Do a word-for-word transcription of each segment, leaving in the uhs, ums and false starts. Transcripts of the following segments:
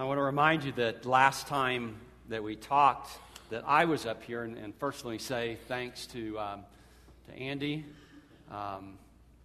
I want to remind you that last time that we talked, that I was up here, and, and first let me say thanks to um, to Andy um,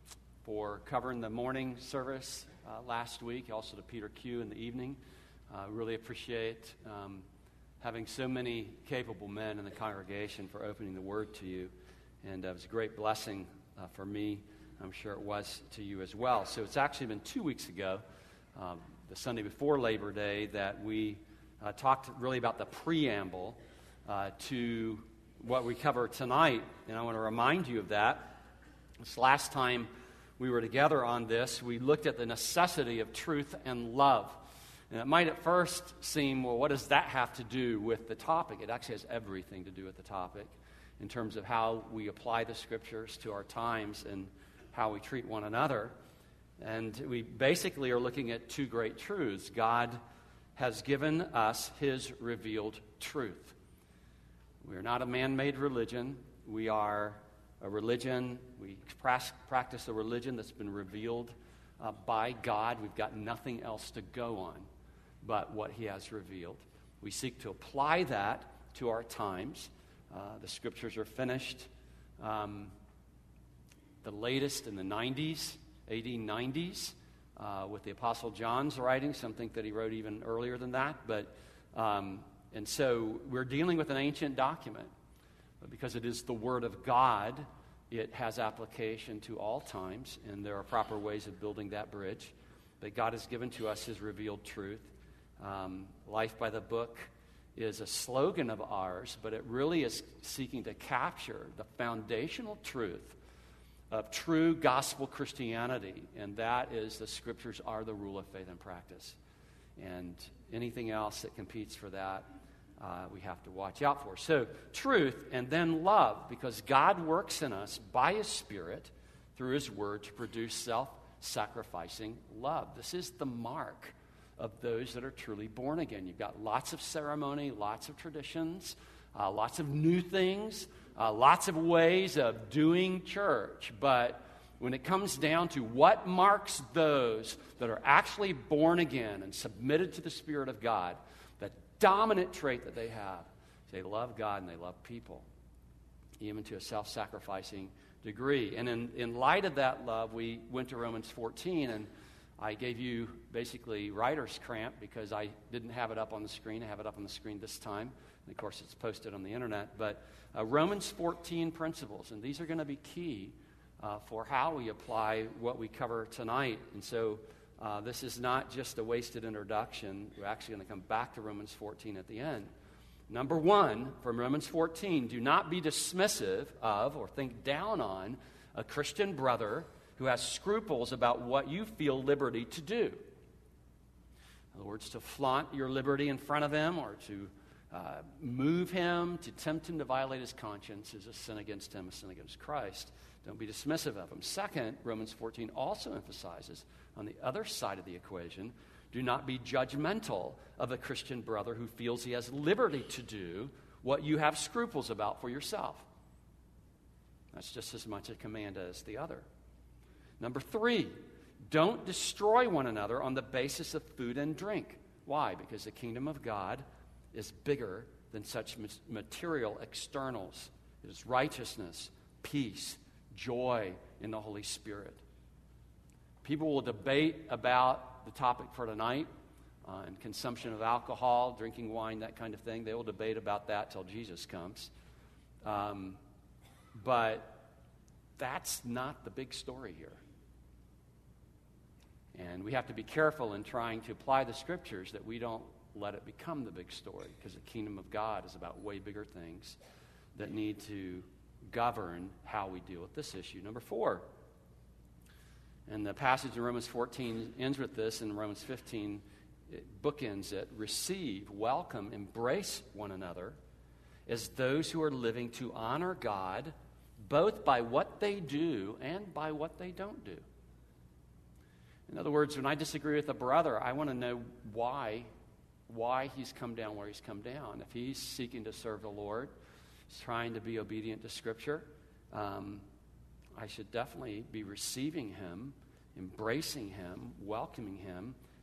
for covering the morning service uh, last week, also to Peter Q in the evening. I uh, really appreciate um, having so many capable men in the congregation for opening the Word to you, and uh, it was a great blessing uh, for me. I'm sure it was to you as well. So it's actually been two weeks ago, um, the Sunday before Labor Day, that we uh, talked really about the preamble uh, to what we cover tonight, and I want to remind you of that. This last time we were together on this, we looked at the necessity of truth and love. And it might at first seem, well, what does that have to do with the topic? It actually has everything to do with the topic in terms of how we apply the Scriptures to our times and how we treat one another. And we basically are looking at two great truths. God has given us His revealed truth. We are not a man-made religion. We are a religion. We practice a religion that's been revealed uh, by God. We've got nothing else to go on but what He has revealed. We seek to apply that to our times. Uh, the Scriptures are finished. Um, the latest in the nineties, A D nineties, uh, with the Apostle John's writing. Some think that he wrote even earlier than that. But um, and so we're dealing with an ancient document. But because it is the Word of God, it has application to all times, and there are proper ways of building that bridge. But God has given to us His revealed truth. Um, Life by the Book is a slogan of ours, but it really is seeking to capture the foundational truth of true gospel Christianity, and that is the Scriptures are the rule of faith and practice. And anything else that competes for that, uh, we have to watch out for. So, truth and then love, because God works in us by His Spirit through His Word to produce self-sacrificing love. This is the mark of those that are truly born again. You've got lots of ceremony, lots of traditions, uh, lots of new things, uh, lots of ways of doing church. But when it comes down to what marks those that are actually born again and submitted to the Spirit of God, the dominant trait that they have is they love God and they love people, even to a self-sacrificing degree. And in, in light of that love, we went to Romans fourteen, and I gave you basically writer's cramp because I didn't have it up on the screen. I have it up on the screen this time. And of course, it's posted on the internet. But uh, Romans fourteen principles, and these are going to be key uh, for how we apply what we cover tonight. And so uh, this is not just a wasted introduction. We're actually going to come back to Romans fourteen at the end. Number one, from Romans fourteen, do not be dismissive of or think down on a Christian brother who has scruples about what you feel liberty to do. In other words, to flaunt your liberty in front of him or to uh, move him, to tempt him to violate his conscience is a sin against him, a sin against Christ. Don't be dismissive of him. Second, Romans fourteen also emphasizes on the other side of the equation, do not be judgmental of a Christian brother who feels he has liberty to do what you have scruples about for yourself. That's just as much a command as the other. Number three, don't destroy one another on the basis of food and drink. Why? Because the kingdom of God is bigger than such material externals. It is righteousness, peace, joy in the Holy Spirit. People will debate about the topic for tonight, uh, and consumption of alcohol, drinking wine, that kind of thing. They will debate about that till Jesus comes. Um, but that's not the big story here. And we have to be careful in trying to apply the Scriptures that we don't let it become the big story, because the kingdom of God is about way bigger things that need to govern how we deal with this issue. Number four, and the passage in Romans fourteen ends with this, and Romans fifteen it bookends it. Receive, welcome, embrace one another as those who are living to honor God, both by what they do and by what they don't do. In other words, when I disagree with a brother, I want to know why, why he's come down where he's come down. If he's seeking to serve the Lord, he's trying to be obedient to Scripture, um, I should definitely be receiving him, embracing him, welcoming him,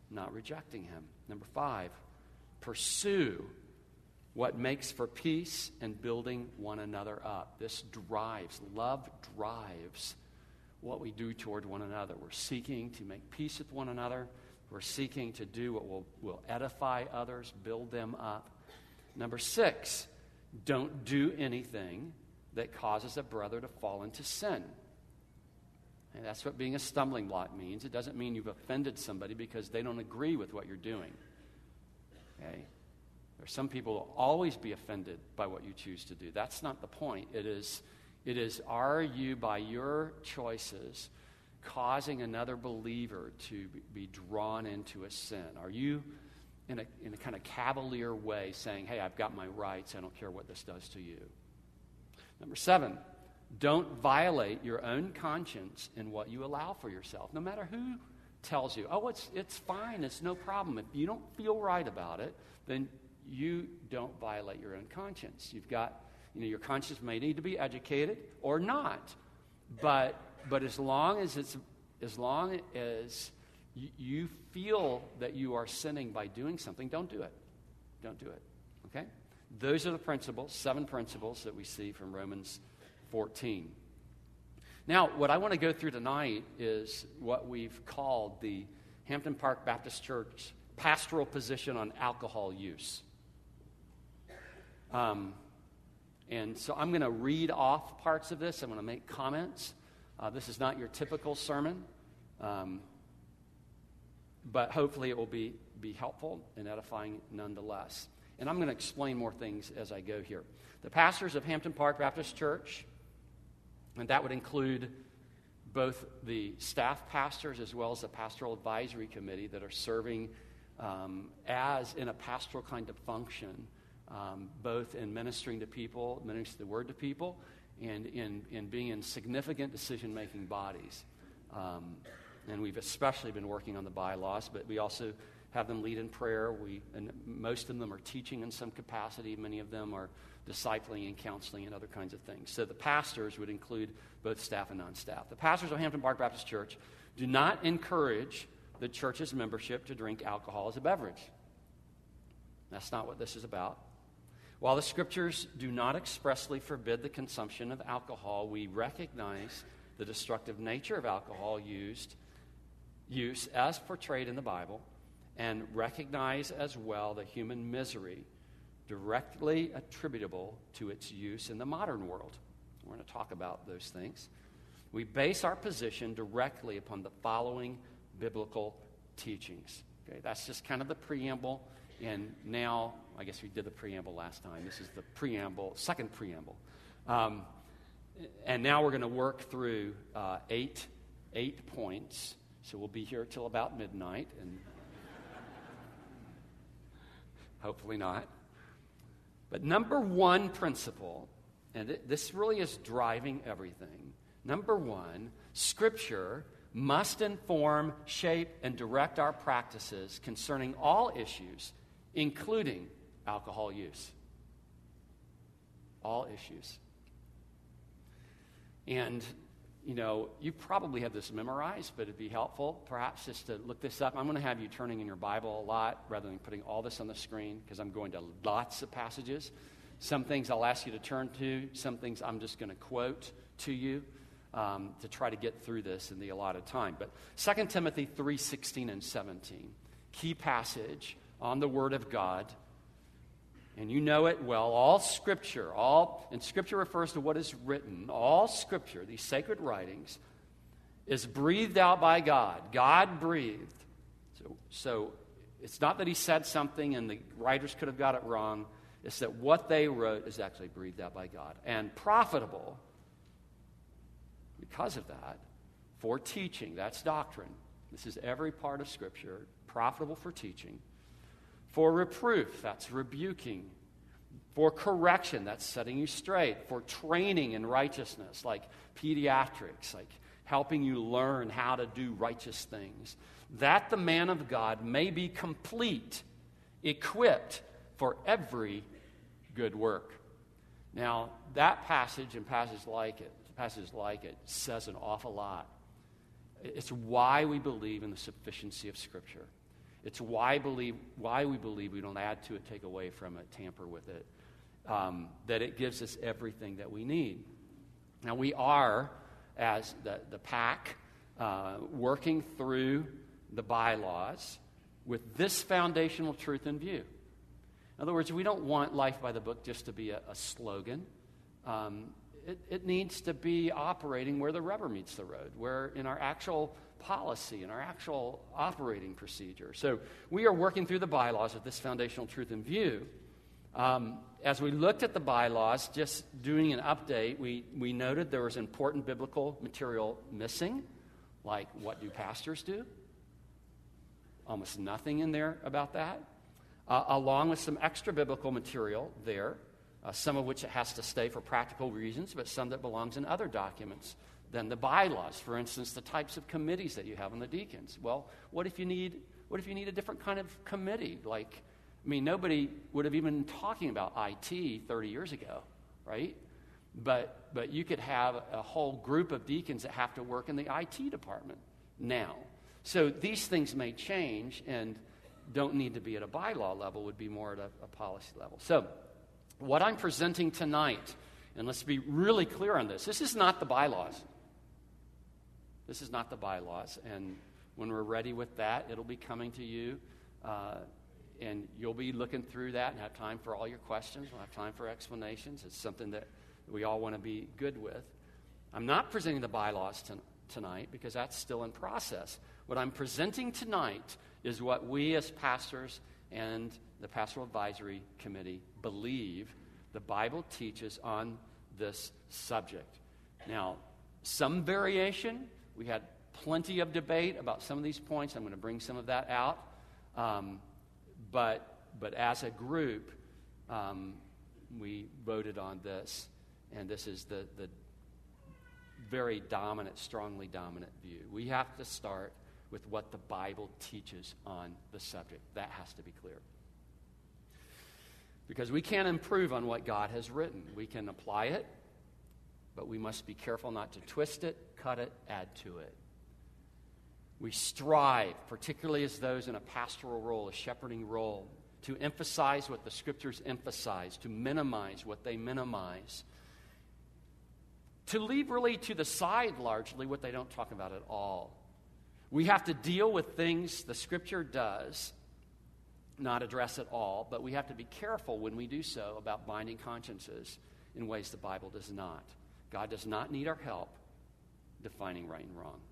not rejecting him. Number five, pursue what makes for peace and building one another up. This drives, love drives what we do toward one another. We're seeking to make peace with one another. We're seeking to do what will, will edify others, build them up. Number six, don't do anything that causes a brother to fall into sin. And that's what being a stumbling block means. It doesn't mean you've offended somebody because they don't agree with what you're doing. Okay? There are some people who will always be offended by what you choose to do. That's not the point. It is, it is, are you, by your choices, causing another believer to be drawn into a sin? Are you, in a, in a kind of cavalier way, saying, hey, I've got my rights, I don't care what this does to you? Number seven, don't violate your own conscience in what you allow for yourself, no matter who tells you, oh, it's, it's fine, it's no problem. If you don't feel right about it, then you don't violate your own conscience. You've got, you know, your conscience may need to be educated or not, but but as long as it's as long as you, you feel that you are sinning by doing something, don't do it. Don't do it. Okay? Those are the principles, seven principles that we see from Romans fourteen. Now, what I want to go through tonight is what we've called the Hampton Park Baptist Church pastoral position on alcohol use. Um, and so I'm going to read off parts of this. I'm going to make comments. Uh, this is not your typical sermon, um, but hopefully it will be, be helpful and edifying nonetheless. And I'm going to explain more things as I go here. The pastors of Hampton Park Baptist Church, and that would include both the staff pastors as well as the pastoral advisory committee that are serving um, as in a pastoral kind of function, um, both in ministering to people, ministering the word to people, and in, in being in significant decision-making bodies. Um, and we've especially been working on the bylaws, but we also have them lead in prayer. We, and most of them are teaching in some capacity. Many of them are discipling and counseling and other kinds of things. So the pastors would include both staff and non-staff. The pastors of Hampton Park Baptist Church do not encourage the church's membership to drink alcohol as a beverage. That's not what this is about. While the scriptures do not expressly forbid the consumption of alcohol, we recognize the destructive nature of alcohol used, use as portrayed in the Bible, and recognize as well the human misery directly attributable to its use in the modern world. We're going to talk about those things. We base our position directly upon the following biblical teachings. Okay, that's just kind of the preamble. And now, I guess we did the preamble last time. This is the preamble, second preamble. Um, and now we're going to work through uh, eight, eight points. So we'll be here till about midnight, and hopefully not. But number one principle, and it, this really is driving everything. Number one, Scripture must inform, shape, and direct our practices concerning all issues, including alcohol use. All issues. And, you know, you probably have this memorized, but it'd be helpful perhaps just to look this up. I'm going to have you turning in your Bible a lot rather than putting all this on the screen because I'm going to lots of passages. Some things I'll ask you to turn to. Some things I'm just going to quote to you um, to try to get through this in the allotted time. But Second Timothy three sixteen and seventeen, key passage on the Word of God. And you know it well. All Scripture, all, and Scripture refers to what is written. All Scripture, these sacred writings, is breathed out by God. God breathed. So, so it's not that he said something and the writers could have got it wrong. It's that what they wrote is actually breathed out by God. And profitable, because of that, for teaching. That's doctrine. This is every part of Scripture. Profitable for teaching. For reproof, that's rebuking. For correction, that's setting you straight. For training in righteousness, like pediatrics, like helping you learn how to do righteous things. That the man of God may be complete, equipped for every good work. Now, that passage and passages like it, passages like it says an awful lot. It's why we believe in the sufficiency of Scripture. It's why believe why we believe we don't add to it, take away from it, tamper with it. Um, that it gives us everything that we need. Now we are, as the the pack, uh, working through the bylaws with this foundational truth in view. In other words, we don't want Life by the Book just to be a, a slogan. Um, it, it needs to be operating where the rubber meets the road, where in our actual policy, in our actual operating procedure. So we are working through the bylaws with this foundational truth in view. Um, as we looked at the bylaws, just doing an update, we, we noted there was important biblical material missing, like what do pastors do? Almost nothing in there about that. Uh, along with some extra biblical material there, uh, some of which it has to stay for practical reasons, but some that belongs in other documents than the bylaws. For instance, the types of committees that you have on the deacons. Well, what if you need what if you need a different kind of committee? Like, I mean, nobody would have even been talking about I T thirty years ago, right? But but you could have a whole group of deacons that have to work in the I T department now. So these things may change and don't need to be at a bylaw level, would be more at a, a policy level. So what I'm presenting tonight, and let's be really clear on this, this is not the bylaws. This is not the bylaws. And when we're ready with that, it'll be coming to you, uh, and you'll be looking through that and have time for all your questions. We'll have time for explanations. It's something that we all want to be good with. I'm not presenting the bylaws to, tonight because that's still in process. What I'm presenting tonight is what we as pastors and the Pastoral Advisory Committee believe the Bible teaches on this subject. Now, some variation. We had plenty of debate about some of these points. I'm going to bring some of that out. Um, but but as a group, um, we voted on this, and this is the, the very dominant, strongly dominant view. We have to start with what the Bible teaches on the subject. That has to be clear. Because we can't improve on what God has written. We can apply it, but we must be careful not to twist it, cut it, add to it. We strive, particularly as those in a pastoral role, a shepherding role, to emphasize what the Scriptures emphasize, to minimize what they minimize, to leave really to the side largely what they don't talk about at all. We have to deal with things the Scripture does not address at all, but we have to be careful when we do so about binding consciences in ways the Bible does not. God does not need our help defining right and wrong.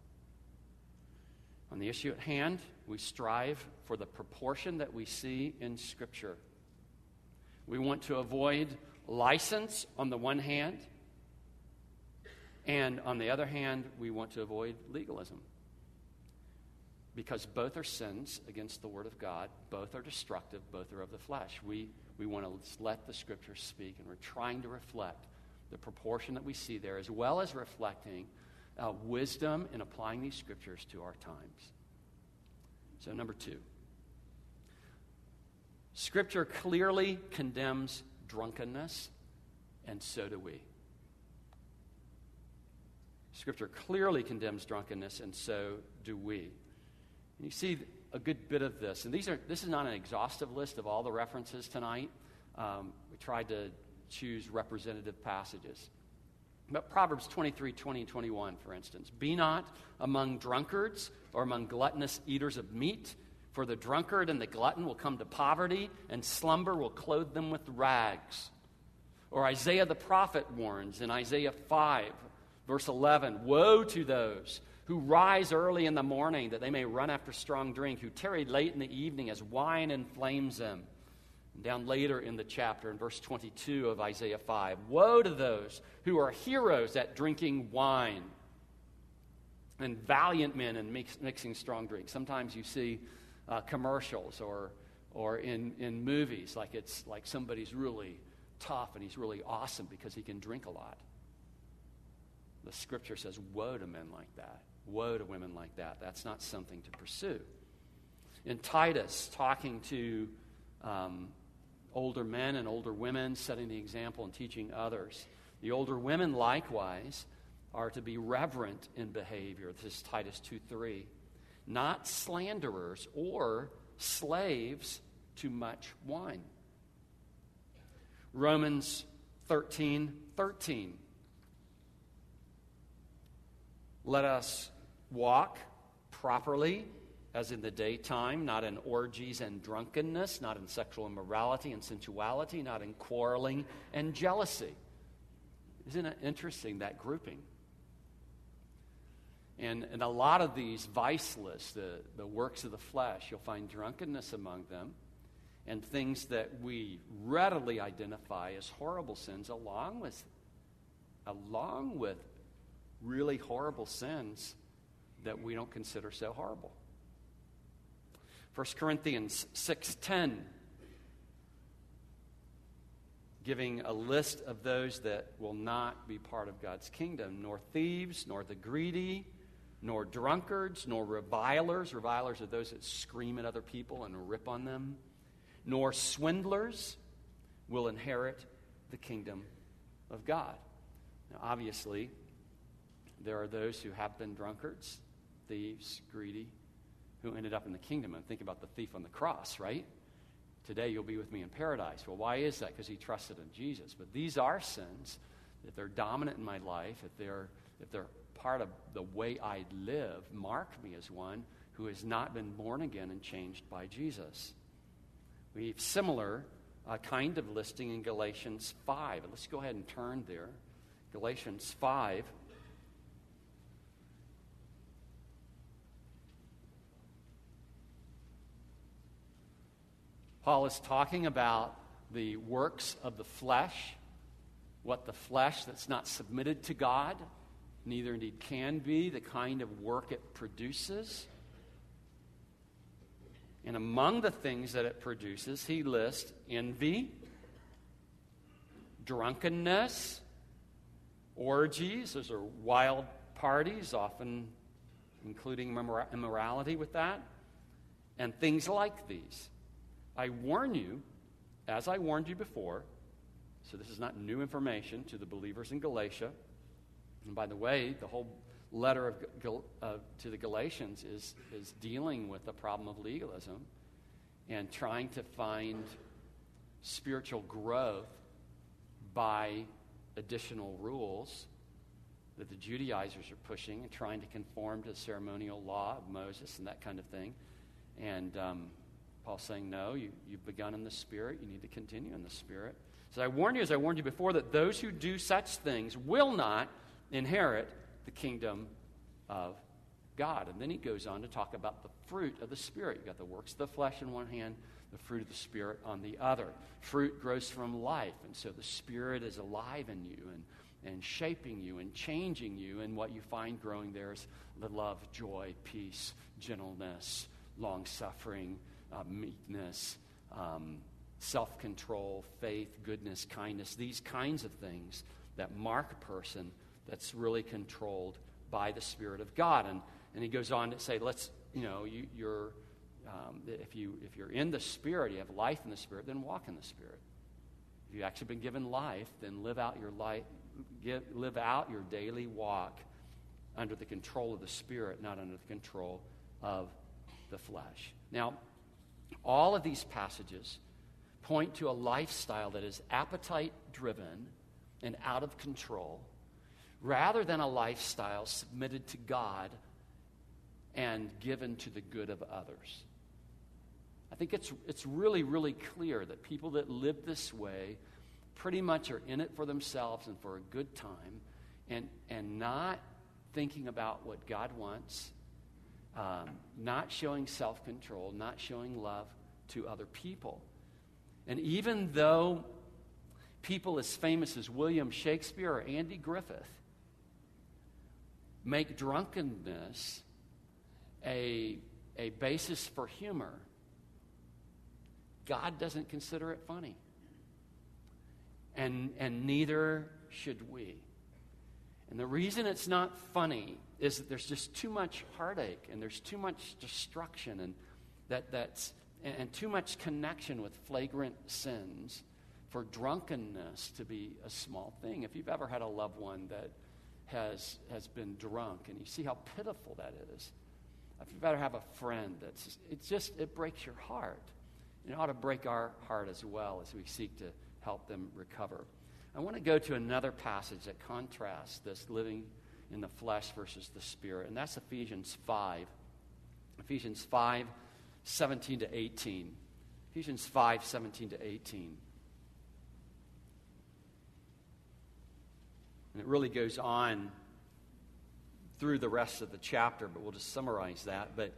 On the issue at hand, we strive for the proportion that we see in Scripture. We want to avoid license on the one hand, and on the other hand, we want to avoid legalism. Because both are sins against the Word of God, both are destructive, both are of the flesh. We, we want to let the Scriptures speak, and we're trying to reflect the proportion that we see there, as well as reflecting uh, wisdom in applying these Scriptures to our times. So number two, Scripture clearly condemns drunkenness, and so do we. Scripture clearly condemns drunkenness, and so do we. And you see a good bit of this. And these are this is not an exhaustive list of all the references tonight. Um, we tried to choose representative passages. But Proverbs twenty-three, twenty, and twenty-one, for instance. Be not among drunkards or among gluttonous eaters of meat, for the drunkard and the glutton will come to poverty, and slumber will clothe them with rags. Or Isaiah the prophet warns in Isaiah five, verse eleven, woe to those who rise early in the morning that they may run after strong drink, who tarry late in the evening as wine inflames them. And down later in the chapter, in verse twenty-two of Isaiah five, woe to those who are heroes at drinking wine and valiant men in mix, mixing strong drink. Sometimes you see uh, commercials or or in, in movies like it's like somebody's really tough and he's really awesome because he can drink a lot. The Scripture says, woe to men like that. Woe to women like that. That's not something to pursue. In Titus, talking to um, older men and older women, setting the example and teaching others, the older women likewise are to be reverent in behavior. This is Titus two three. Not slanderers or slaves to much wine. Romans thirteen thirteen. Let us walk properly as in the daytime, not in orgies and drunkenness, not in sexual immorality and sensuality, not in quarreling and jealousy. Isn't it interesting, that grouping? And in a lot of these vice lists, the, the works of the flesh, you'll find drunkenness among them and things that we readily identify as horrible sins along with, along with really horrible sins that we don't consider so horrible. First Corinthians six ten, giving a list of those that will not be part of God's kingdom. Nor thieves, nor the greedy, nor drunkards, nor revilers. Revilers are those that scream at other people and rip on them. Nor swindlers will inherit the kingdom of God. Now, obviously, there are those who have been drunkards, thieves, greedy, who ended up in the kingdom. And think about the thief on the cross, right? Today you'll be with me in paradise. Well, why is that? Because he trusted in Jesus. But these are sins. If they're dominant in my life, if they're if they're part of the way I live, mark me as one who has not been born again and changed by Jesus. We have similar uh, kind of listing in Galatians five. Let's go ahead and turn there. Galatians five. Paul is talking about the works of the flesh, what the flesh that's not submitted to God, neither indeed can be, the kind of work it produces. And among the things that it produces, he lists envy, drunkenness, orgies. Those are wild parties, often including immorality with that, and things like these. I warn you, as I warned you before, so this is not new information to the believers in Galatia. And by the way, the whole letter of Gal- uh, to the Galatians is, is dealing with the problem of legalism and trying to find spiritual growth by additional rules that the Judaizers are pushing and trying to conform to the ceremonial law of Moses and that kind of thing. And um, Paul's saying, no, you, you've begun in the Spirit. You need to continue in the Spirit. So I warn you, as I warned you before, that those who do such things will not inherit the kingdom of God. And then he goes on to talk about the fruit of the Spirit. You've got the works of the flesh in one hand, the fruit of the Spirit on the other. Fruit grows from life, and so the Spirit is alive in you and, and shaping you and changing you. And what you find growing there is the love, joy, peace, gentleness, long-suffering, Uh, meekness, um, self-control, faith, goodness, kindness, these kinds of things that mark a person that's really controlled by the Spirit of God. And and he goes on to say, let's, you know, you, you're, um, if, you, if you're in the Spirit, you have life in the Spirit, then walk in the Spirit. If you've actually been given life, then live out your life, get, live out your daily walk under the control of the Spirit, not under the control of the flesh. Now, all of these passages point to a lifestyle that is appetite-driven and out of control, rather than a lifestyle submitted to God and given to the good of others. I think it's it's really, really clear that people that live this way pretty much are in it for themselves and for a good time, and, and not thinking about what God wants, Um, not showing self-control, not showing love to other people. And even though people as famous as William Shakespeare or Andy Griffith make drunkenness a, a basis for humor, God doesn't consider it funny. And, and neither should we. And the reason it's not funny is that there's just too much heartache and there's too much destruction and that that's and, and too much connection with flagrant sins for drunkenness to be a small thing. If you've ever had a loved one that has has been drunk and you see how pitiful that is, if you better have a friend that's, it's just, it breaks your heart. It ought to break our heart as well as we seek to help them recover. I want to go to another passage that contrasts this living in the flesh versus the spirit, and that's Ephesians five. Ephesians five, seventeen to eighteen. Ephesians five, seventeen to eighteen. And it really goes on through the rest of the chapter, but we'll just summarize that. But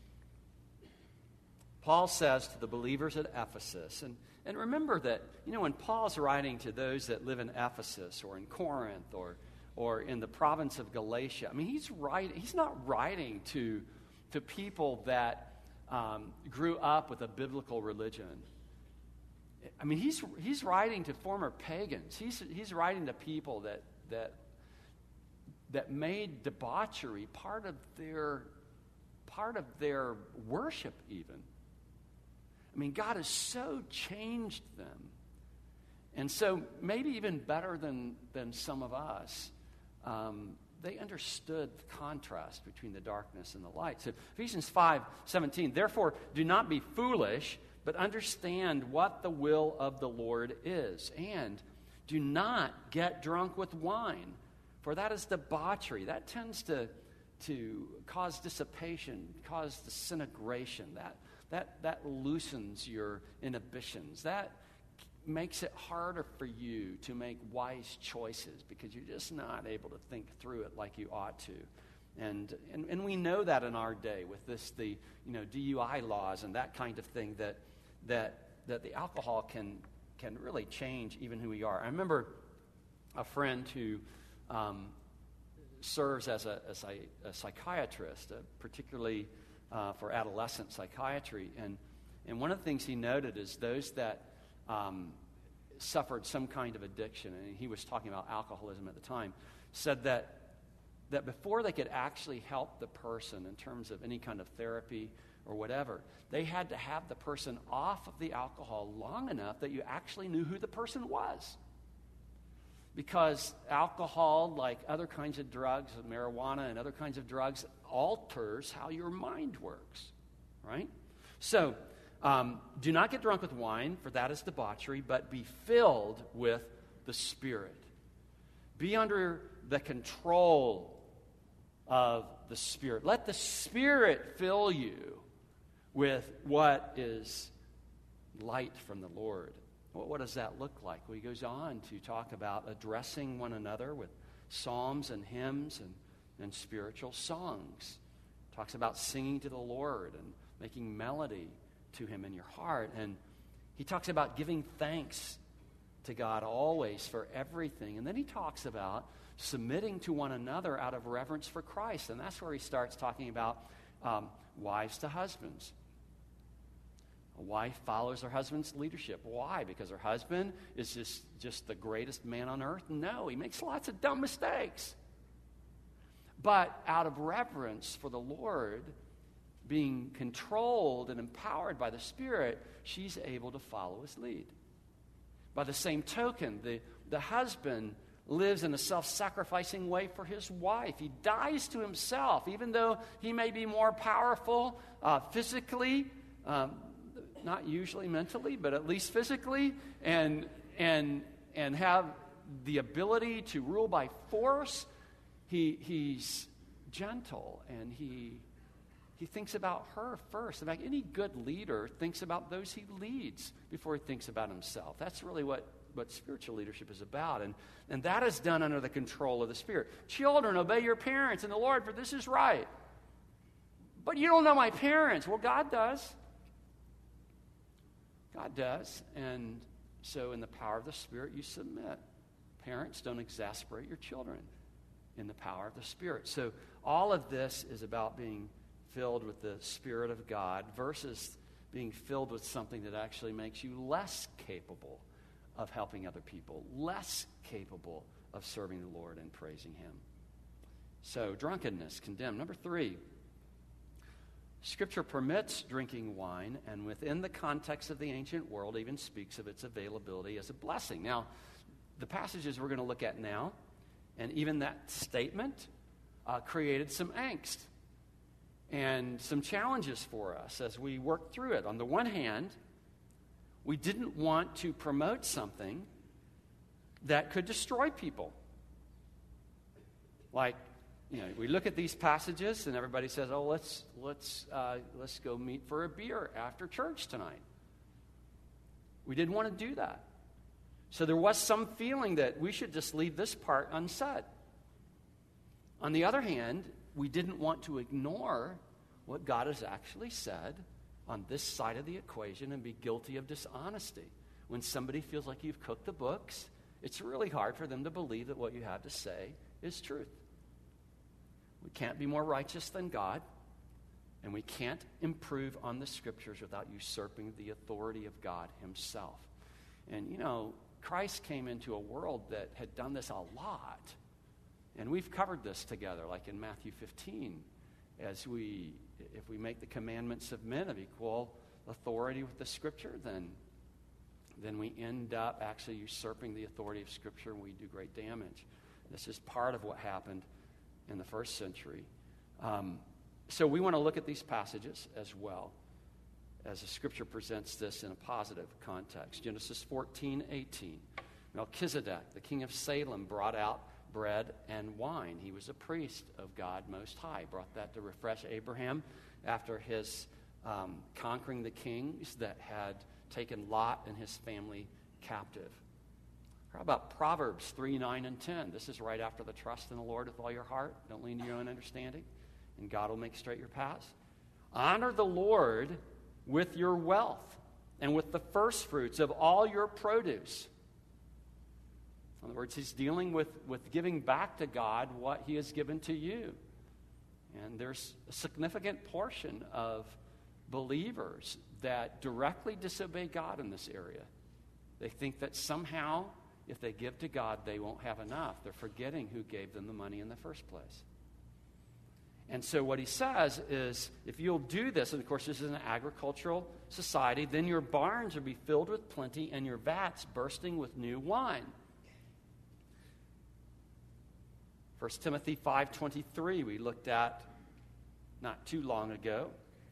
Paul says to the believers at Ephesus, and, and remember that, you know, when Paul's writing to those that live in Ephesus or in Corinth or or in the province of Galatia, I mean, he's writing, he's not writing to, to people that um, grew up with a biblical religion. I mean, he's he's writing to former pagans. He's he's writing to people that that that made debauchery part of their part of their worship even. I mean, God has so changed them. And so maybe even better than, than some of us, um, they understood the contrast between the darkness and the light. So Ephesians five seventeen, therefore do not be foolish, but understand what the will of the Lord is. And do not get drunk with wine, for that is debauchery. That tends to, to cause dissipation, cause disintegration. That, that, that loosens your inhibitions. That makes it harder for you to make wise choices because you're just not able to think through it like you ought to. And, and and we know that in our day with this, the you know D U I laws and that kind of thing, that that that the alcohol can can really change even who we are. I remember a friend who um, serves as a, as a, a psychiatrist, uh, particularly uh, for adolescent psychiatry, and and one of the things he noted is those that um, suffered some kind of addiction, and he was talking about alcoholism at the time, said that. that before they could actually help the person in terms of any kind of therapy or whatever, they had to have the person off of the alcohol long enough that you actually knew who the person was. Because alcohol, like other kinds of drugs, marijuana and other kinds of drugs, alters how your mind works, right? So, um, do not get drunk with wine, for that is debauchery, but be filled with the Spirit. Be under the control of the Spirit. Let the Spirit fill you with what is light from the Lord. What, what does that look like? Well, he goes on to talk about addressing one another with psalms and hymns and, and spiritual songs. Talks about singing to the Lord and making melody to Him in your heart. And he talks about giving thanks to God always for everything. And then he talks about submitting to one another out of reverence for Christ. And that's where he starts talking about um, wives to husbands. A wife follows her husband's leadership. Why? Because her husband is just, just the greatest man on earth? No, he makes lots of dumb mistakes. But out of reverence for the Lord, being controlled and empowered by the Spirit, she's able to follow his lead. By the same token, the, the husband lives in a self-sacrificing way for his wife. He dies to himself, even though he may be more powerful uh, physically, um, not usually mentally, but at least physically, and and and have the ability to rule by force. He he's gentle, and he he thinks about her first. In fact, any good leader thinks about those he leads before he thinks about himself. That's really what what spiritual leadership is about. And, and that is done under the control of the Spirit. Children, obey your parents in the Lord, for this is right. But you don't know my parents. Well, God does. God does. And so in the power of the Spirit, you submit. Parents, don't exasperate your children in the power of the Spirit. So all of this is about being filled with the Spirit of God versus being filled with something that actually makes you less capable of helping other people, less capable of serving the Lord and praising Him. So, drunkenness, condemned. Number three, Scripture permits drinking wine, and within the context of the ancient world, even speaks of its availability as a blessing. Now, the passages we're going to look at now, and even that statement, uh, created some angst. and some challenges for us as we work through it. On the one hand, we didn't want to promote something that could destroy people. Like, you know, we look at these passages and everybody says, "Oh, let's let's uh, let's go meet for a beer after church tonight." We didn't want to do that. So there was some feeling that we should just leave this part unsaid. On the other hand, we didn't want to ignore what God has actually said on this side of the equation and be guilty of dishonesty. When somebody feels like you've cooked the books, it's really hard for them to believe that what you have to say is truth. We can't be more righteous than God, and we can't improve on the Scriptures without usurping the authority of God himself. And, you know, Christ came into a world that had done this a lot. And we've covered this together, like in Matthew fifteen, as we, if we make the commandments of men of equal authority with the Scripture, then, then we end up actually usurping the authority of Scripture, and we do great damage. This is part of what happened in the first century. Um, so we want to look at these passages as well, as the Scripture presents this in a positive context. Genesis fourteen eighteen. Melchizedek, the king of Salem, brought out bread and wine. He was a priest of God Most High. Brought that to refresh Abraham after his um, conquering the kings that had taken Lot and his family captive. How about Proverbs three, nine, and ten? This is right after the trust in the Lord with all your heart. Don't lean to your own understanding, and God will make straight your paths. Honor the Lord with your wealth and with the first fruits of all your produce. In other words, he's dealing with, with giving back to God what he has given to you. And there's a significant portion of believers that directly disobey God in this area. They think that somehow, if they give to God, they won't have enough. They're forgetting who gave them the money in the first place. And so what he says is, if you'll do this, and of course this is an agricultural society, then your barns will be filled with plenty and your vats bursting with new wine. First Timothy five twenty-three we looked at not too long ago.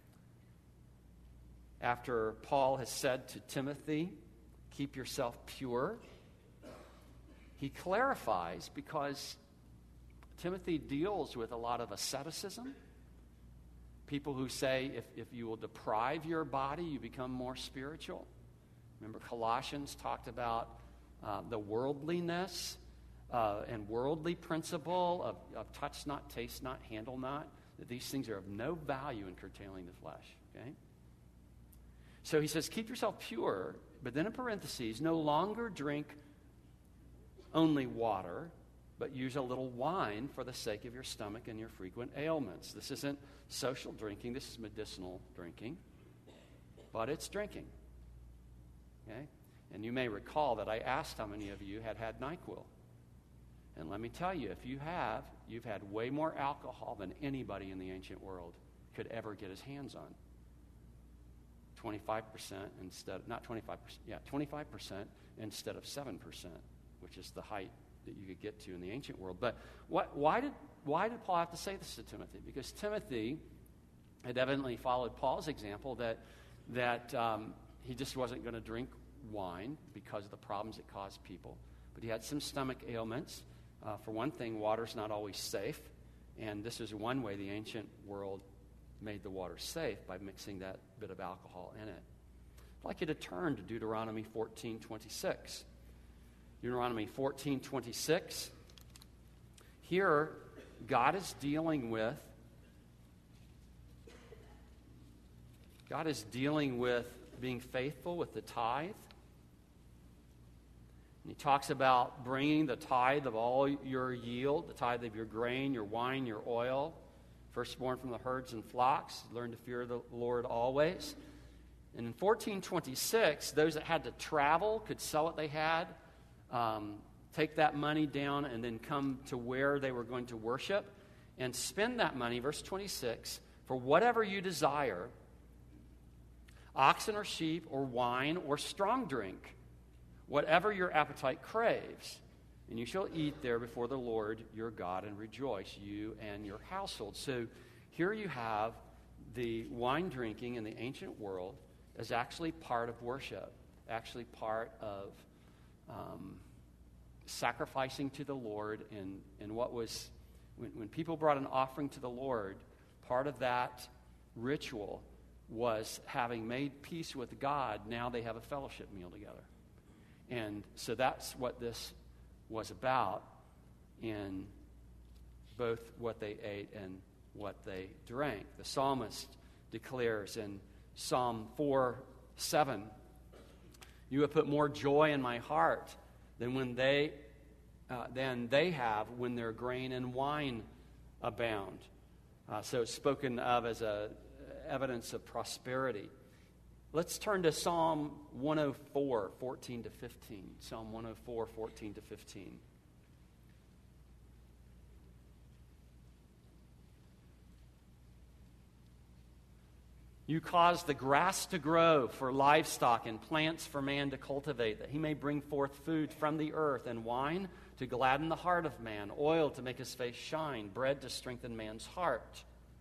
After Paul has said to Timothy, keep yourself pure, he clarifies, because Timothy deals with a lot of asceticism. People who say if, if you will deprive your body, you become more spiritual. Remember, Colossians talked about uh, the worldliness uh, and worldly principle of, of touch not, taste not, handle not, that these things are of no value in curtailing the flesh. Okay? So he says, keep yourself pure, but then in parentheses, no longer drink only water, but use a little wine for the sake of your stomach and your frequent ailments. This isn't social drinking, this is medicinal drinking, but it's drinking. Okay? And you may recall that I asked how many of you had had NyQuil. And let me tell you, if you have, you've had way more alcohol than anybody in the ancient world could ever get his hands on. twenty-five percent instead, not twenty-five percent, yeah, twenty-five percent instead of seven percent, which is the height that you could get to in the ancient world. But what, why did why did Paul have to say this to Timothy? Because Timothy had evidently followed Paul's example that that um, he just wasn't going to drink wine because of the problems it caused people. But he had some stomach ailments. Uh, for one thing, water's not always safe, and this is one way the ancient world made the water safe, by mixing that bit of alcohol in it. I'd like you to turn to Deuteronomy fourteen twenty-six. Deuteronomy fourteen twenty-six. Here, God is dealing with God is dealing with being faithful with the tithe. And he talks about bringing the tithe of all your yield, the tithe of your grain, your wine, your oil, firstborn from the herds and flocks. Learn to fear the Lord always. And in fourteen twenty-six, those that had to travel could sell what they had, um, take that money down, and then come to where they were going to worship and spend that money, verse twenty-six, for whatever you desire, oxen or sheep or wine or strong drink, whatever your appetite craves. And you shall eat there before the Lord your God and rejoice, you and your household. So here you have the wine drinking in the ancient world is actually part of worship, actually part of um, sacrificing to the Lord. And, and what was, when, when people brought an offering to the Lord, part of that ritual was having made peace with God, now they have a fellowship meal together. And so that's what this was about in both what they ate and what they drank. The psalmist declares in Psalm four seven, "You have put more joy in my heart than when they uh, than they have when their grain and wine abound." Uh, so it's spoken of as a evidence of prosperity. Let's turn to Psalm one oh four, fourteen to fifteen. Psalm one oh four, fourteen to fifteen. "You cause the grass to grow for livestock and plants for man to cultivate, that he may bring forth food from the earth, and wine to gladden the heart of man, oil to make his face shine, bread to strengthen man's heart."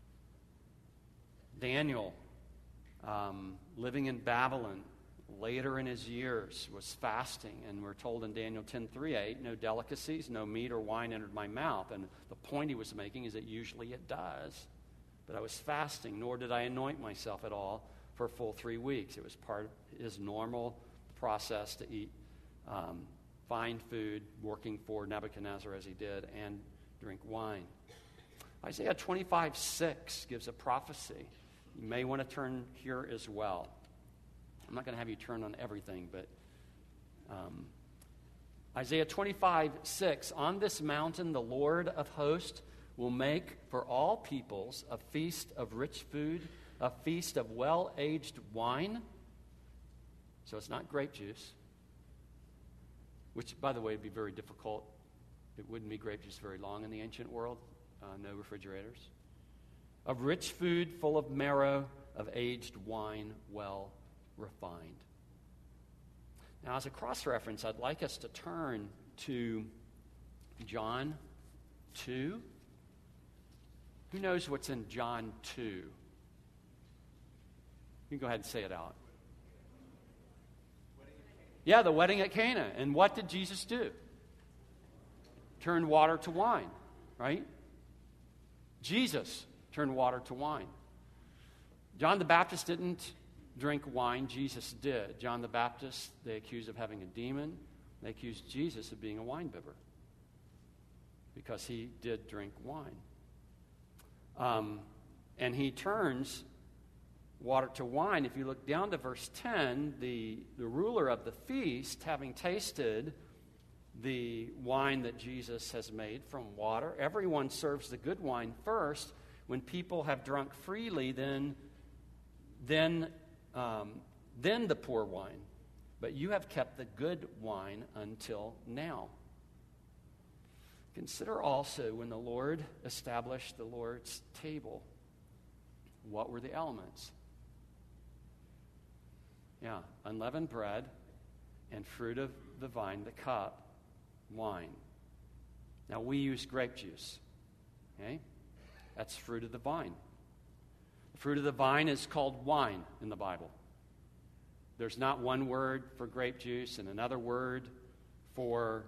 Daniel, um, living in Babylon, later in his years, was fasting, and we're told in Daniel ten three, "I ate no delicacies, no meat or wine entered my mouth." And the point he was making is that usually it does. "But I was fasting, nor did I anoint myself at all for a full three weeks. It was part of his normal process to eat um, fine food, working for Nebuchadnezzar as he did, and drink wine. Isaiah twenty-five six gives a prophecy. You may want to turn here as well. I'm not going to have you turn on everything, but um, Isaiah twenty-five six, "On this mountain the Lord of hosts will make for all peoples a feast of rich food, a feast of well-aged wine." So it's not grape juice, which, by the way, would be very difficult. It wouldn't be grape juice very long in the ancient world. Uh, no refrigerators. "Of rich food full of marrow, of aged wine well refined." Now, as a cross-reference, I'd like us to turn to John two. Who knows what's in John two? You can go ahead and say it out. Yeah, the wedding at Cana. And what did Jesus do? Turned water to wine, right? Jesus turned water to wine. John the Baptist didn't drink wine. Jesus did. John the Baptist, they accused of having a demon. They accused Jesus of being a wine bibber because he did drink wine. Um, and he turns water to wine. If you look down to verse ten, the, the ruler of the feast, having tasted the wine that Jesus has made from water, everyone serves the good wine first. When people have drunk freely, then, then, um, then the poor wine. But you have kept the good wine until now. Consider also when the Lord established the Lord's table, what were the elements? Yeah, unleavened bread and fruit of the vine, the cup, wine. Now we use grape juice. Okay? That's fruit of the vine. The fruit of the vine is called wine in the Bible. There's not one word for grape juice and another word for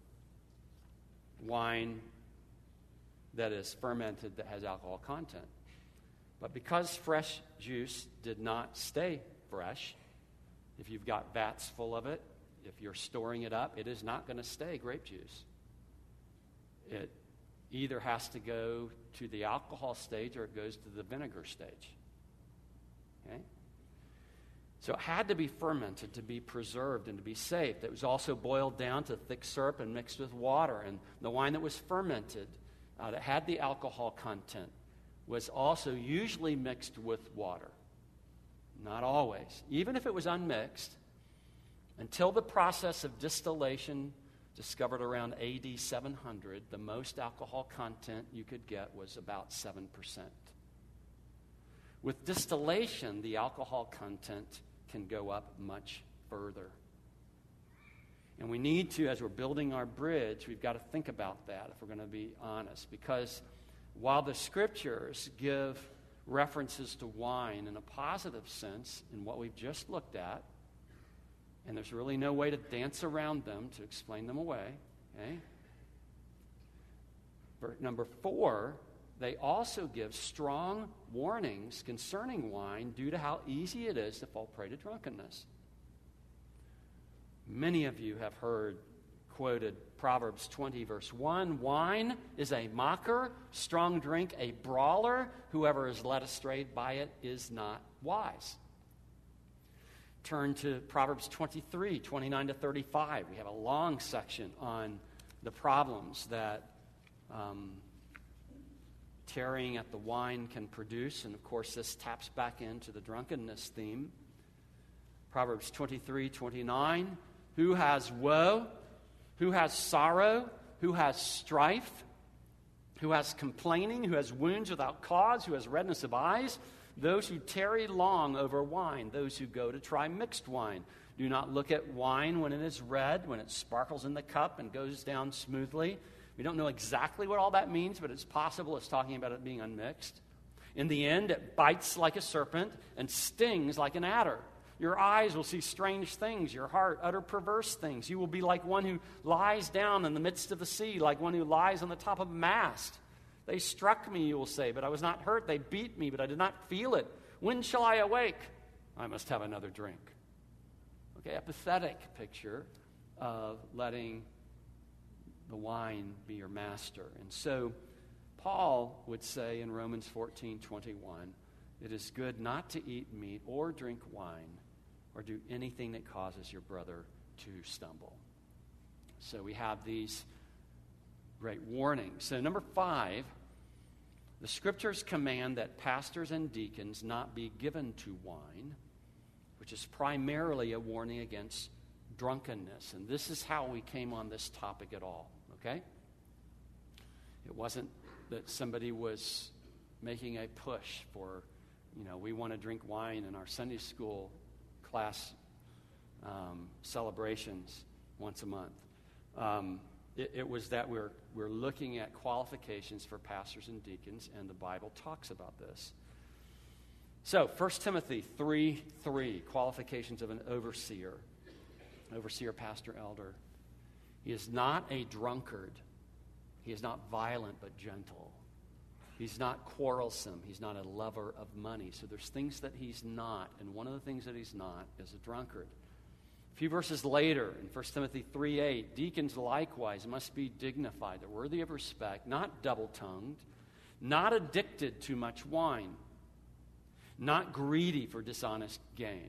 wine that is fermented that has alcohol content. But because fresh juice did not stay fresh, if you've got vats full of it, if you're storing it up, it is not going to stay grape juice. It either has to go to the alcohol stage or it goes to the vinegar stage. Okay? So it had to be fermented to be preserved and to be safe. It was also boiled down to thick syrup and mixed with water. And the wine that was fermented, uh, that had the alcohol content, was also usually mixed with water. Not always. Even if it was unmixed, until the process of distillation discovered around A D seven hundred, the most alcohol content you could get was about seven percent. With distillation, the alcohol content can go up much further. And we need to, as we're building our bridge, we've got to think about that if we're going to be honest. Because while the scriptures give references to wine in a positive sense in what we've just looked at, and there's really no way to dance around them to explain them away. Okay? Number four, they also give strong warnings concerning wine due to how easy it is to fall prey to drunkenness. Many of you have heard quoted Proverbs twenty, verse one, wine is a mocker, strong drink a brawler. Whoever is led astray by it is not wise. Turn to Proverbs twenty-three, twenty-nine to thirty-five. We have a long section on the problems that um, tarrying at the wine can produce. And of course, this taps back into the drunkenness theme. Proverbs twenty-three, twenty-nine. Who has woe? Who has sorrow? Who has strife? Who has complaining? Who has wounds without cause? Who has redness of eyes? Those who tarry long over wine. Those who go to try mixed wine. Do not look at wine when it is red, when it sparkles in the cup and goes down smoothly. We don't know exactly what all that means, but it's possible it's talking about it being unmixed. In the end, it bites like a serpent and stings like an adder. Your eyes will see strange things, your heart utter perverse things. You will be like one who lies down in the midst of the sea, like one who lies on the top of a mast. They struck me, you will say, but I was not hurt. They beat me, but I did not feel it. When shall I awake? I must have another drink. Okay, a pathetic picture of letting the wine be your master. And so Paul would say in Romans fourteen twenty-one, it is good not to eat meat or drink wine or do anything that causes your brother to stumble. So we have these great warnings. So number five, the scriptures command that pastors and deacons not be given to wine, which is primarily a warning against drunkenness. And this is how we came on this topic at all, okay? It wasn't that somebody was making a push for, you know, we want to drink wine in our Sunday school class um, celebrations once a month. Um, it, it was that we're, we're looking at qualifications for pastors and deacons, and the Bible talks about this. So, First Timothy three three, qualifications of an overseer. Overseer, pastor, elder. He is not a drunkard. He is not violent but gentle. He's not quarrelsome. He's not a lover of money. So there's things that he's not, and one of the things that he's not is a drunkard. A few verses later, in First Timothy three eight, deacons likewise must be dignified, they're worthy of respect, not double-tongued, not addicted to much wine, not greedy for dishonest gain.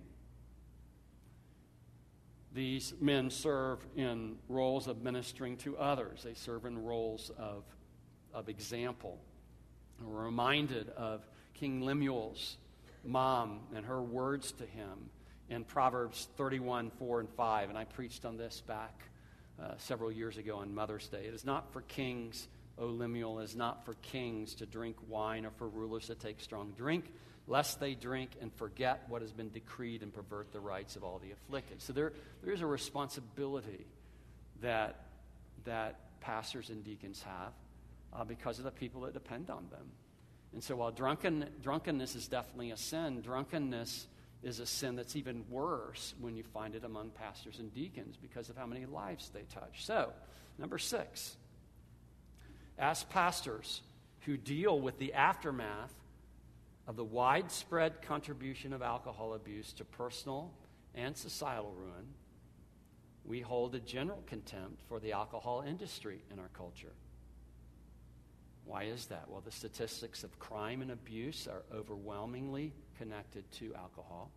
These men serve in roles of ministering to others. They serve in roles of, of example. We're reminded of King Lemuel's mom and her words to him in Proverbs thirty-one, four and five. And I preached on this back uh, several years ago on Mother's Day. It is not for kings, O Lemuel, it is not for kings to drink wine or for rulers to take strong drink, lest they drink and forget what has been decreed and pervert the rights of all the afflicted. So there, there is a responsibility that, that pastors and deacons have uh, because of the people that depend on them. And so while drunken, drunkenness is definitely a sin, drunkenness is a sin that's even worse when you find it among pastors and deacons because of how many lives they touch. So, number six, as pastors who deal with the aftermath of the widespread contribution of alcohol abuse to personal and societal ruin, we hold a general contempt for the alcohol industry in our culture. Why is that? Well, the statistics of crime and abuse are overwhelmingly connected to alcohol.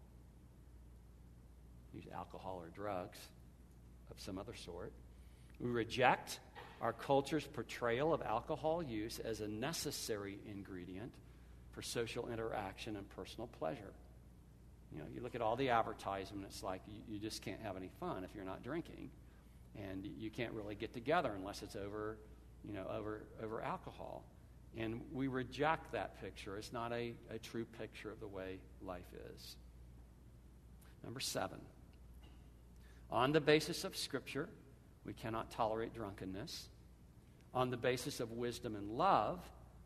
Use alcohol or drugs of some other sort. We reject our culture's portrayal of alcohol use as a necessary ingredient for social interaction and personal pleasure. You know, you look at all the advertisement, it's like you, you just can't have any fun if you're not drinking. And you can't really get together unless it's over, you know, over, over alcohol. And we reject that picture. It's not a, a true picture of the way life is. Number seven, on the basis of Scripture, we cannot tolerate drunkenness. On the basis of wisdom and love,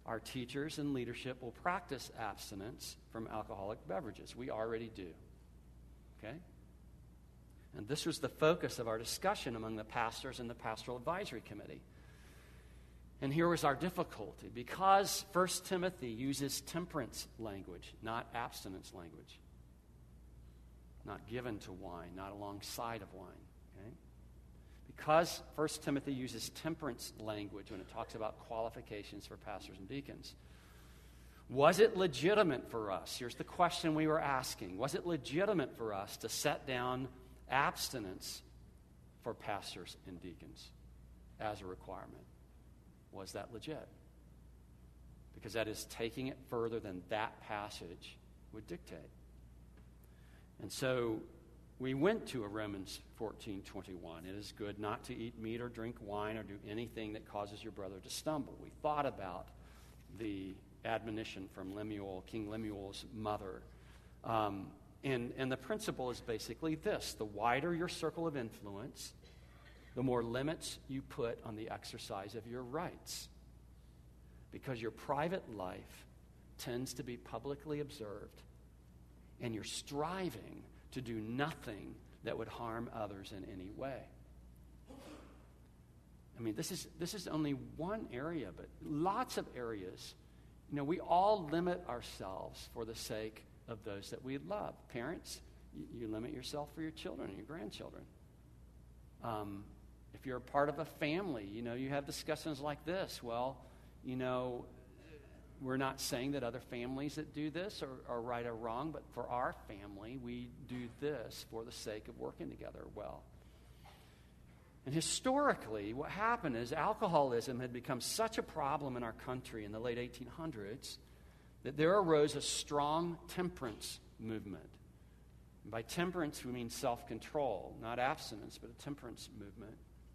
our teachers and leadership will practice abstinence from alcoholic beverages. We already do. Okay? And this was the focus of our discussion among the pastors and the Pastoral Advisory Committee. And here was our difficulty. Because First Timothy uses temperance language, not abstinence language. Not given to wine, not alongside of wine. Okay? Because First Timothy uses temperance language when it talks about qualifications for pastors and deacons. Was it legitimate for us? Here's the question we were asking. Was it legitimate for us to set down abstinence for pastors and deacons as a requirement? Was that legit? Because that is taking it further than that passage would dictate. And so we went to a Romans fourteen twenty-one. It is good not to eat meat or drink wine or do anything that causes your brother to stumble. We thought about the admonition from Lemuel, King Lemuel's mother. Um, and, and the principle is basically this. The wider your circle of influence, the more limits you put on the exercise of your rights. Because your private life tends to be publicly observed, and you're striving to do nothing that would harm others in any way. I mean, this is this is only one area, but lots of areas. You know, we all limit ourselves for the sake of those that we love. Parents, you, you limit yourself for your children and your grandchildren. Um, if you're a part of a family, you know, you have discussions like this. Well, you know, we're not saying that other families that do this are, are right or wrong, but for our family, we do this for the sake of working together well. And historically, what happened is alcoholism had become such a problem in our country in the late eighteen hundreds that there arose a strong temperance movement. And by temperance, we mean self-control, not abstinence, but a temperance movement.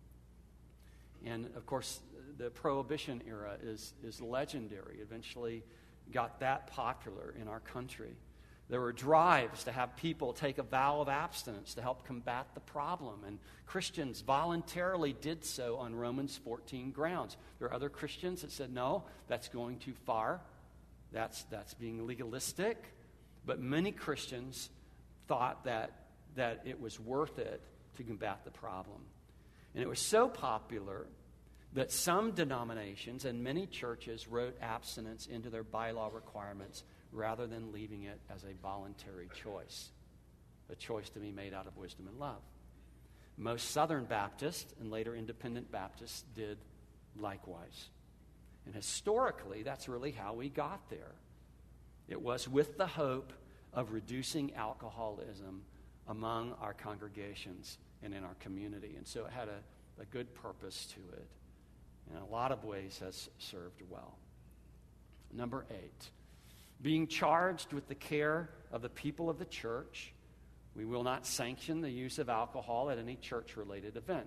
And, of course, the Prohibition era is, is legendary. Eventually got that popular in our country. There were drives to have people take a vow of abstinence to help combat the problem. And Christians voluntarily did so on Romans fourteen grounds. There are other Christians that said, no, that's going too far. That's, that's being legalistic. But many Christians thought that, that it was worth it to combat the problem. And it was so popular that some denominations and many churches wrote abstinence into their bylaw requirements rather than leaving it as a voluntary choice, a choice to be made out of wisdom and love. Most Southern Baptists and later Independent Baptists did likewise. And historically, that's really how we got there. It was with the hope of reducing alcoholism among our congregations and in our community. And so it had a, a good purpose to it. In a lot of ways has served well. Number eight, being charged with the care of the people of the church, we will not sanction the use of alcohol at any church-related event.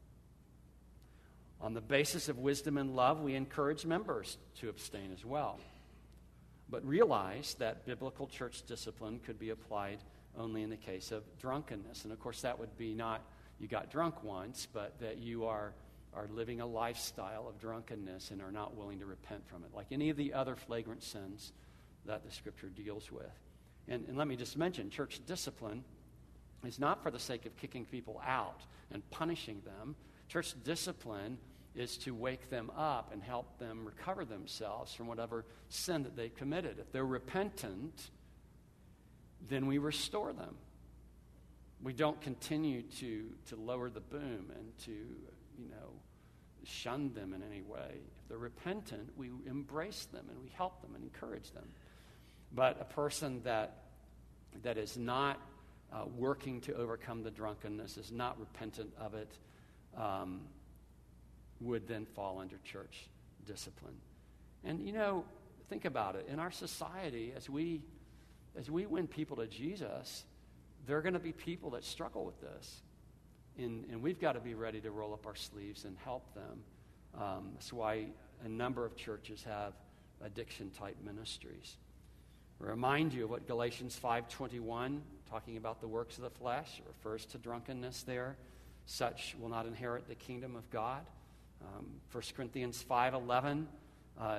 On the basis of wisdom and love, we encourage members to abstain as well. But realize that biblical church discipline could be applied only in the case of drunkenness. And of course, that would be not you got drunk once, but that you are are living a lifestyle of drunkenness and are not willing to repent from it, like any of the other flagrant sins that the Scripture deals with. And, and let me just mention, church discipline is not for the sake of kicking people out and punishing them. Church discipline is to wake them up and help them recover themselves from whatever sin that they've committed. If they're repentant, then we restore them. We don't continue to, to lower the boom and to, you know, shun them in any way. If they're repentant, we embrace them and we help them and encourage them. But a person that that is not uh, working to overcome the drunkenness, is not repentant of it, um, would then fall under church discipline. And, you know, think about it. In our society, as we as we win people to Jesus, there are going to be people that struggle with this. And, and we've got to be ready to roll up our sleeves and help them. Um, that's why a number of churches have addiction-type ministries. I remind you of what Galatians five twenty-one, talking about the works of the flesh, it refers to drunkenness there. Such will not inherit the kingdom of God. Um, First Corinthians five eleven, uh,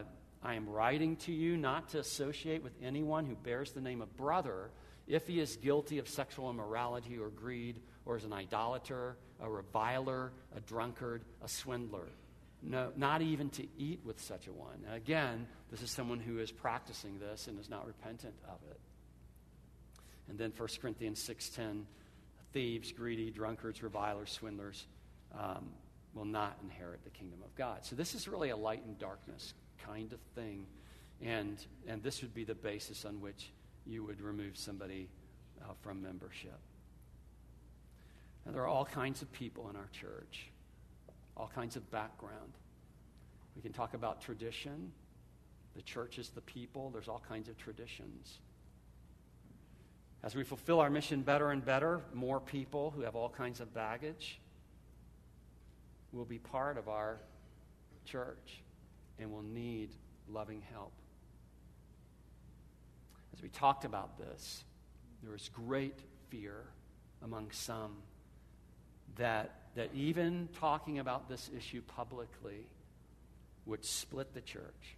I am writing to you not to associate with anyone who bears the name of brother if he is guilty of sexual immorality or greed, or is an idolater, a reviler, a drunkard, a swindler. No, not even to eat with such a one. Now, again, this is someone who is practicing this and is not repentant of it. And then First Corinthians six ten, thieves, greedy, drunkards, revilers, swindlers um, will not inherit the kingdom of God. So this is really a light and darkness kind of thing. And, and this would be the basis on which you would remove somebody uh, from membership. Now, there are all kinds of people in our church, all kinds of background. We can talk about tradition. The church is the people. There's all kinds of traditions. As we fulfill our mission better and better, more people who have all kinds of baggage will be part of our church and will need loving help. As we talked about this, there was great fear among some that, that even talking about this issue publicly would split the church.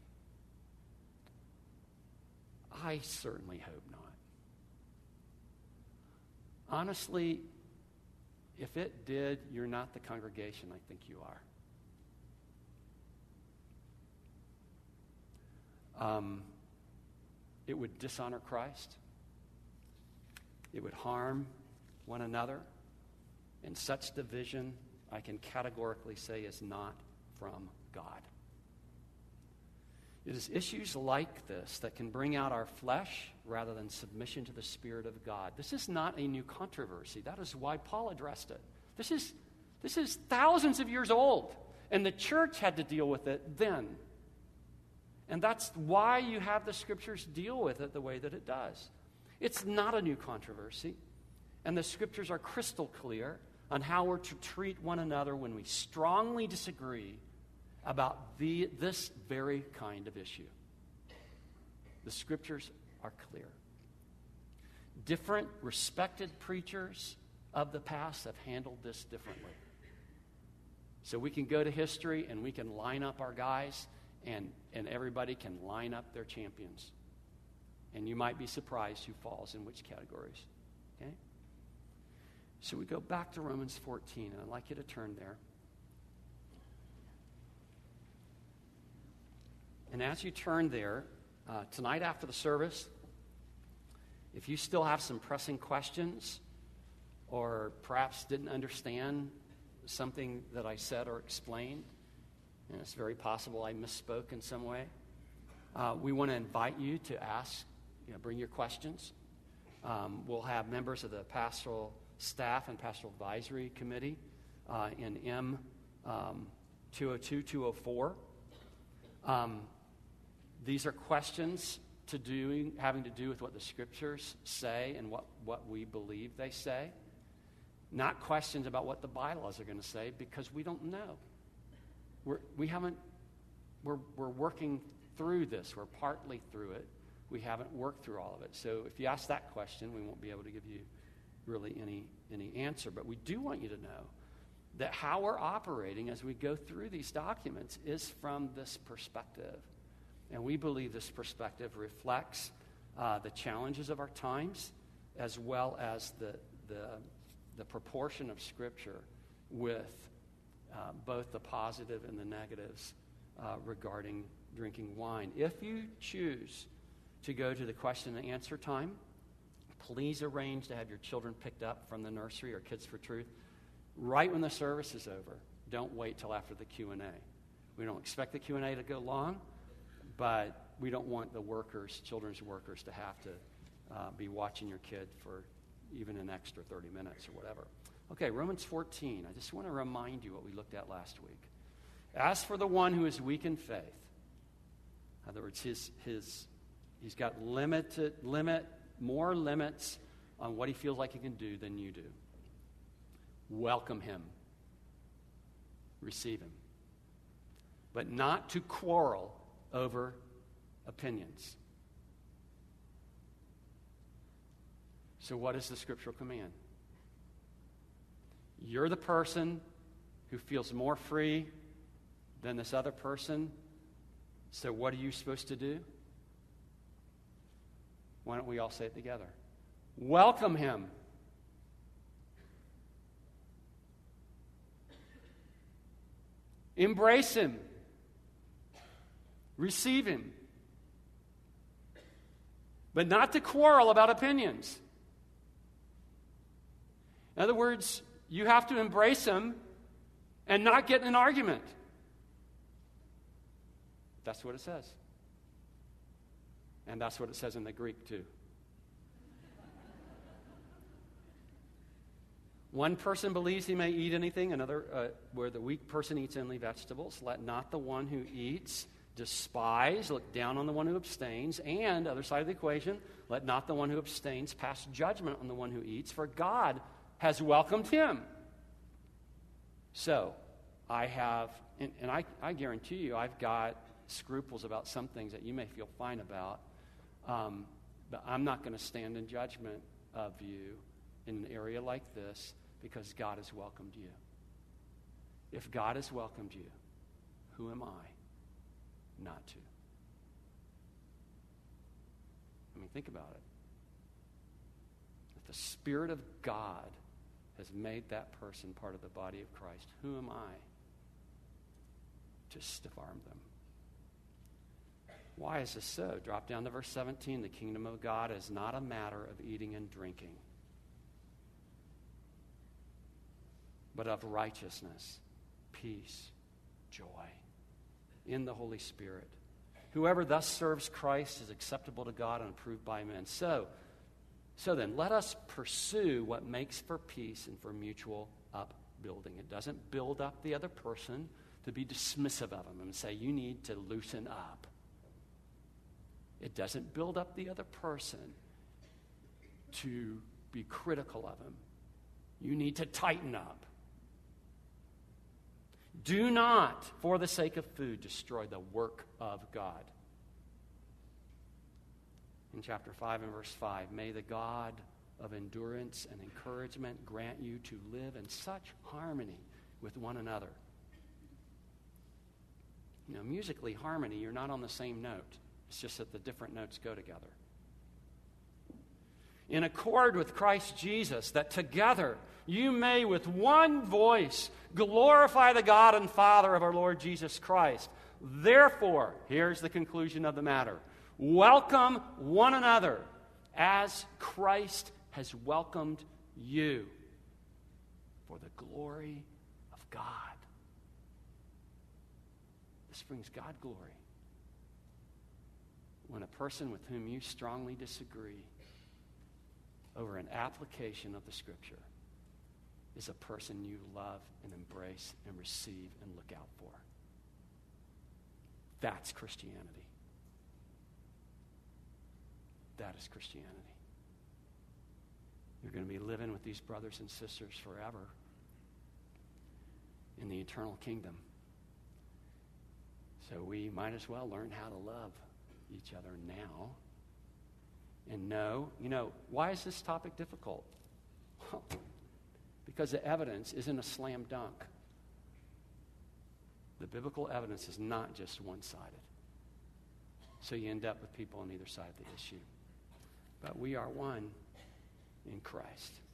I certainly hope not. Honestly, if it did, you're not the congregation I think you are. Um, it would dishonor Christ. It would harm one another. And such division, I can categorically say, is not from God. It is issues like this that can bring out our flesh rather than submission to the Spirit of God. This is not a new controversy. That is why Paul addressed it. This is, this is thousands of years old, and the church had to deal with it then. And that's why you have the Scriptures deal with it the way that it does. It's not a new controversy, and the Scriptures are crystal clear on how we're to treat one another when we strongly disagree about the, this very kind of issue. The Scriptures are clear. Different respected preachers of the past have handled this differently. So we can go to history and we can line up our guys, and, and everybody can line up their champions. And you might be surprised who falls in which categories. Okay? So we go back to Romans fourteen, and I'd like you to turn there. And as you turn there, uh, tonight after the service, if you still have some pressing questions or perhaps didn't understand something that I said or explained, and it's very possible I misspoke in some way, uh, we want to invite you to ask, you know, bring your questions. Um, we'll have members of the pastoral staff and pastoral advisory committee uh, in M um, two oh two, two oh four. Um, these are questions to do, having to do with what the Scriptures say and what, what we believe they say. Not questions about what the bylaws are going to say, because we don't know. We're, we haven't, we're, we're working through this. We're partly through it. We haven't worked through all of it. So if you ask that question, we won't be able to give you really any, any answer. But we do want you to know that how we're operating as we go through these documents is from this perspective. And we believe this perspective reflects uh, the challenges of our times, as well as the, the, the proportion of Scripture with uh, both the positive and the negatives uh, regarding drinking wine. If you choose to go to the question and answer time, please arrange to have your children picked up from the nursery or Kids for Truth right when the service is over. Don't wait till after the Q and A. We don't expect the Q and A to go long, but we don't want the workers, children's workers, to have to uh, be watching your kid for even an extra thirty minutes or whatever. Okay, Romans fourteen. I just want to remind you what we looked at last week. As for the one who is weak in faith, in other words, his, his, he's got limited, limit, more limits on what he feels like he can do than you do. Welcome him. Receive him. But not to quarrel over opinions. So what is the scriptural command? You're the person who feels more free than this other person. So what are you supposed to do? Why don't we all say it together? Welcome him. Embrace him. Receive him. But not to quarrel about opinions. In other words, you have to embrace him and not get in an argument. That's what it says. And that's what it says in the Greek, too. One person believes he may eat anything, another, uh, where the weak person eats only vegetables. Let not the one who eats despise, look down on the one who abstains. And, other side of the equation, let not the one who abstains pass judgment on the one who eats, for God has welcomed him. So, I have, and, and I, I guarantee you, I've got scruples about some things that you may feel fine about, um, but I'm not going to stand in judgment of you in an area like this because God has welcomed you. If God has welcomed you, who am I not to? I mean, think about it. If the Spirit of God has made that person part of the body of Christ, who am I to stiff-arm them? Why is this so? Drop down to verse seventeen. The kingdom of God is not a matter of eating and drinking, but of righteousness, peace, joy in the Holy Spirit. Whoever thus serves Christ is acceptable to God and approved by men. So, so then, let us pursue what makes for peace and for mutual upbuilding. It doesn't build up the other person to be dismissive of him and say, you need to loosen up. It doesn't build up the other person to be critical of him. You need to tighten up. Do not, for the sake of food, destroy the work of God. In chapter five and verse five, may the God of endurance and encouragement grant you to live in such harmony with one another. You know, musically, harmony, you're not on the same note. It's just that the different notes go together. In accord with Christ Jesus, that together you may with one voice glorify the God and Father of our Lord Jesus Christ. Therefore, here's the conclusion of the matter. Welcome one another as Christ has welcomed you for the glory of God. This brings God glory. When a person with whom you strongly disagree over an application of the Scripture is a person you love and embrace and receive and look out for. That's Christianity. That is Christianity. You're going to be living with these brothers and sisters forever in the eternal kingdom. So we might as well learn how to love each other now. And know, you know, why is this topic difficult? Well, because the evidence isn't a slam dunk. The biblical evidence is not just one-sided. So you end up with people on either side of the issue. But we are one in Christ.